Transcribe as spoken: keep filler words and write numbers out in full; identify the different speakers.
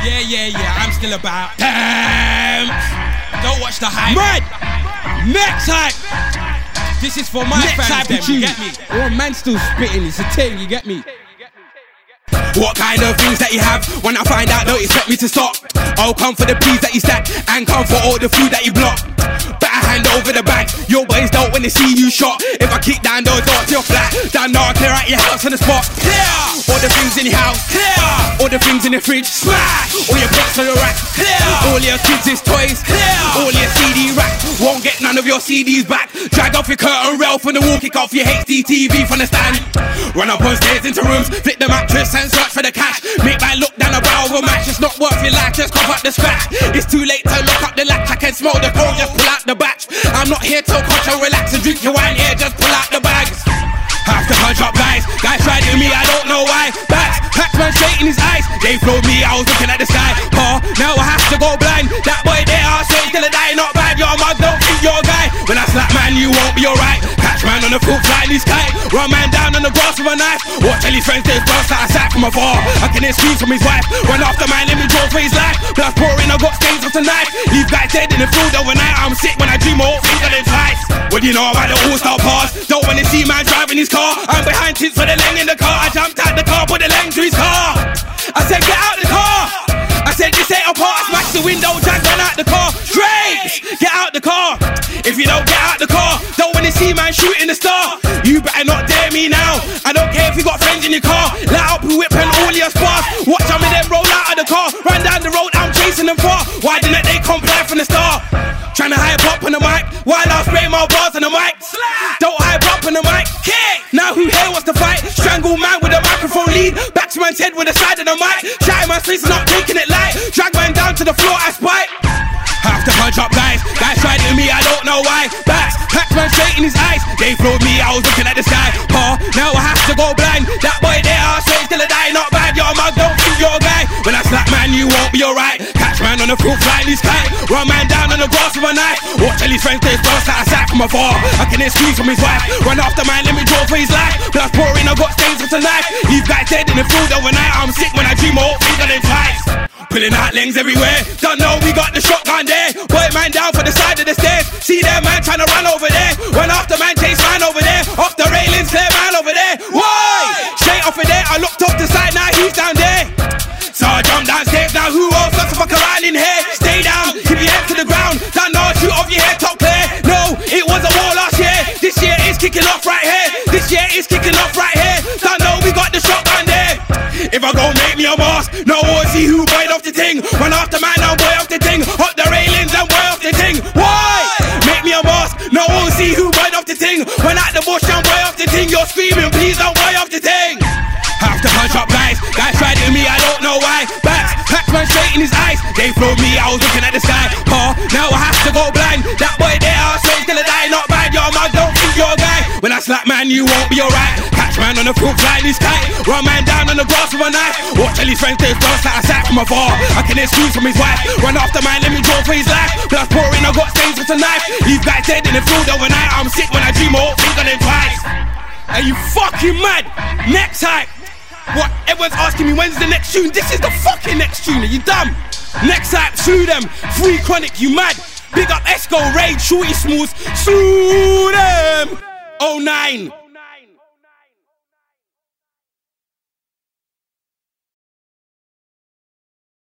Speaker 1: Yeah, yeah, yeah, I'm still about. Damn! Don't watch the hype.
Speaker 2: Mad! Next hype!
Speaker 1: This is for my
Speaker 2: Next
Speaker 1: fans,
Speaker 2: hype
Speaker 1: them,
Speaker 2: of
Speaker 1: you
Speaker 2: tune.
Speaker 1: get me?
Speaker 2: Oh, man still spitting, it's a thing, you get me?
Speaker 3: What kind of things that you have? When I find out, don't expect me to stop. I'll come for the peas that you stack and come for all the food that you block. Better hand over the bag. Your boys don't when they see you shot. If I kick down those doors, you're flat. Down now, clear out your house on the spot. Clear all the things in your house. Clear all the things in the fridge. Smash all your books on the rack. Clear all your kids' toys. Clear all your C D rack. Won't get none of your C Ds back. Drag off your curtain rail from the wall. Kick off your H D T V from the stand. Run up on stairs into rooms. Flip the mattress and search for the cash. Make my look down the barrel of a match. It's not worth your life, just cough up the scratch. It's too late to lock up the latch. I can smell the cold, just pull out the batch. I'm not here to coach and relax and drink your wine here, just pull out the bags. Have to hunch up guys, guys tried to me, I don't know why. Backs, Pac-Man straight in his eyes. They flowed me, I was looking at the sky. Oh, now I have to go blind. That boy there, I'll say till I die, not bad. Your mug don't think you're a guy. When I slap man, you won't be alright. Catch man on the foot, flying his kite. Run man down on the grass with a knife. Watch all his friends, they burst out of sight from afar. I can hear screams from his wife. Run after man, let me draw for his life. Blood pouring, I got stains of the knife. Leave guys dead in the field overnight. I'm sick when I dream all finger them twice. What do you know about the all-star pass? Don't wanna see man driving his car. I'm behind tits for the leng in the car. I jumped out the car, put the leng to his car. I said get out the car. I said this ain't a part. Smash the window, drag run out the car. Straight, get out the car. If you don't get out the car, don't wanna see man shooting the star. You better not dare me now. I don't care if you got friends in your car. Light up your whip and all your spars. Watch some of them roll out of the car. Run down the road, I'm chasing them far. Why didn't they comply from the start? Tryna hype up on the mic, while I spray my bars on the mic. Don't hype up on the mic. Now who here wants to fight? Strangle man with a microphone lead. Back to man's head with the side of the mic. Shouting my face and not taking it light. Drag man down to the floor, I spite. Have to punch up guys, guys tried to me, I don't know why. Backs, Pac-Man straight in his eyes. They flowed me, I was looking at the sky. Oh, now I have to go blind. That boy there, I'll say till I die, not bad. Your mug don't think you're a guy. When I slap man, you won't be alright. Catch man on the foot, flying his kite. Run man down on the grass with a knife. Watch all his friends, they burst out of sight from afar. I can hear screams from his wife. Run after man, let me draw for his life. Blood pouring, I got stains of the knife. Leave guys dead in the field overnight. I'm sick when I dream all finger them twice. Pulling out lengs everywhere. Don't know we got the shotgun there. Boy man down for the side of the stairs. See that man trying to run over there. Run after man, chase man over there. Off the railings, clear man over there. Why? Straight off of there, I looked up the side, now he's down there. So I jump downstairs, now who else wants to fuck around in here? Stay down, keep your head to the ground. Don't know, shoot off your head, top clear. No, it was a war last year. This year is kicking off right here. This year is kicking off right here. Don't know, we got the shotgun there. If I go make me a boss, no one see who bite off the thing. Run after man, now boy off the thing. Hop the railings and boy off the thing. Why? Make me a boss, no one see who bite off the thing. Run out the bush and boy off the thing. You're screaming, please don't boy off the thing. Have to punch up guys, guys tried to me, I don't know why. Backs, Pac-Man straight in his eyes. They flowed me, I was looking at the sky. Oh, now I have to go blind. That boy there, I'll say till I die, not bad. Your mug don't think you're a guy. When I slap man, you won't be alright. Catch man on the foot, flying his kite. Run man down on the grass with a knife. Watch all his friends, they burst out of sight from afar. I can hear screams from his wife. Run after man, let me draw for his life. Blood pouring, I got stains with a knife. Leave guys dead in the field overnight. I'm sick when I dream all finger them twice. Are you fucking mad? Next hype. What? Everyone's asking me when's the next tune? This is the fucking next tune. Are you dumb? Next hype, sue them. Free Chronic, you mad? Big up Esco, Raid, Shorty Smalls, sue them. oh nine